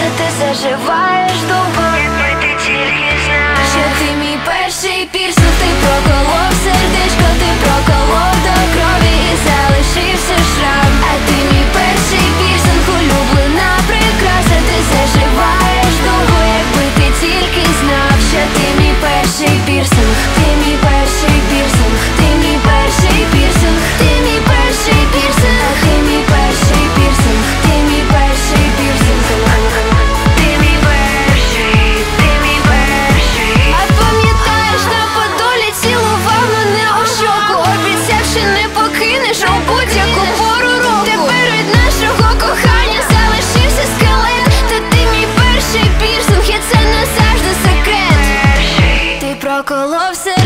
ти заживаєш довго, якби ти тільки знав, що ти мій перший пірсинг. Ти проколов сердечко, ти проколов до крові і залишився шрам. А ти мій перший пірсинг, улюблена прикраса. Ти заживаєш довго, якби ти тільки знав, що ти мій перший пірсинг. Ти мій перший пірсинг, ти мій перший пірсинг, ти мій перший пірсинг, ти мій перший пірсинг, ти мій перший пірсинг. Ти мій перший, ти мій перший. А пам'ятаєш, на Подолі цілував мене у щоку, обіцяв, що не покинеш у будь-яку пору року. Тепер від нашого кохання залишився скелет. Та ти мій перший пірсинг, і це назавжди секрет. Ти проколов серце.